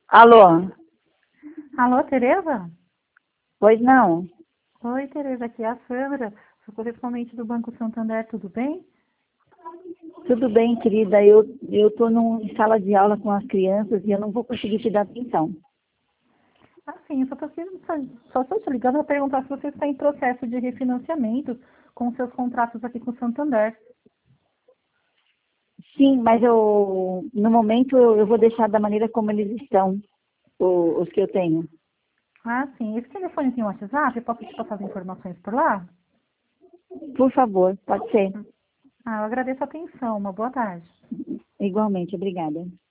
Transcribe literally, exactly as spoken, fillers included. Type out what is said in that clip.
Alô? Alô, Tereza? Pois não? Oi, Tereza, aqui é a Sandra, sou correspondente do Banco Santander, tudo bem? Tudo bem, querida. Eu eu tô num, em sala de aula com as crianças e eu não vou conseguir te dar atenção. Ah, sim, eu só estou só tô te ligando para perguntar se você está em processo de refinanciamento com seus contratos aqui com o Santander. Sim, mas eu no momento eu, eu vou deixar da maneira como eles estão, o- os que eu tenho. Ah, sim, esse telefone tem um WhatsApp, eu posso te passar as informações por lá? Por favor, pode ser. Ah, eu agradeço a atenção, uma boa tarde. Igualmente, obrigada.